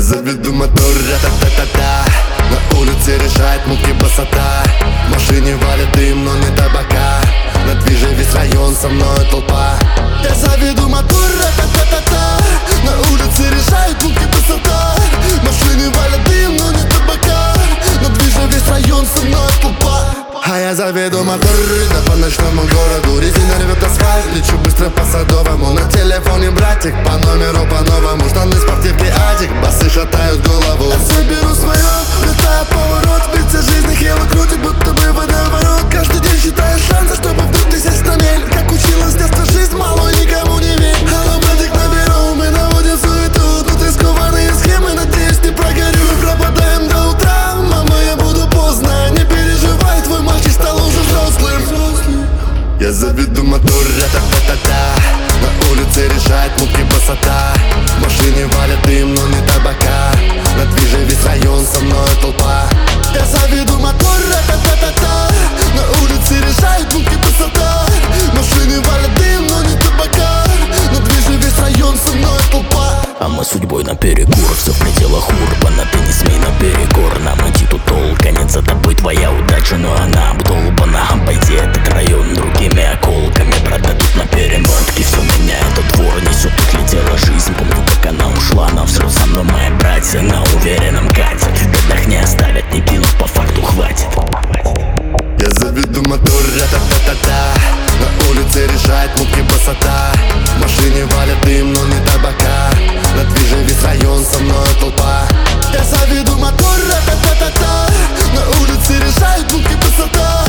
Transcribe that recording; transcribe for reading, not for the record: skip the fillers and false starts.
заведу мотор, ра-та-та-та-та. На улице решает муки босота. В машине валит дым, но не табака. На движе весь район, со мной толпа. Я заведу мотор, ра-та-та-та-та. На улице решает муки босота. В машине валит дым, но не табака. На движе весь район, со мной толпа. А я заведу мотор, да по ночному городу. Резина рвет асфальт, лечу быстро по Садовому. На телефоне братик, по номеру по-новому. Штаны, спортивки, адик, басы шатают голову. Я соберу свое, летаю поворот. Спицы жизни хело крутит, будто бы водоворот. Каждый день считаю шансы, чтобы вдруг не сесть на мель. Как учила с детства жизнь, мало никому не верь. Алло, братик, наберу, мы наводим суету. Тут рискованные схемы, надеюсь, не прогорю. Мы пропадаем до утра, мама, я буду поздно. Не переживай, твой мальчик стал уже взрослым. Я заведу мотор, ра-та-та-та-та. На улице решает муки босота. В машине валит дым, но не табака. На движе весь район, со мной толпа. Я заведу мотор, ра-та-та-та-та. На улице решает муки босота. В машине валит дым, но не табака. На движе весь район, со мной толпа. А мы судьбой наперекор, все в пределах урбана. Ты не смей наперекор, нам идти тут толканет. За тобой твоя удача, но она обдолбана. Обойди этот район другими околками. Продадут на перемотке, все меняет, а двор несет. Тут летела жизнь, помню, как она ушла на взрыв. Со мной мои братья на уверенном катят. В бедах не оставят, не кинут, по факту хватит. Я заведу мотор, ра-та-та-та-та. На улице решает муки босота. В машине валит дым, но не табака. На движе весь район, со мной толпа. Я заведу мотор, ра-та-та-та-та. На улице решает муки босота.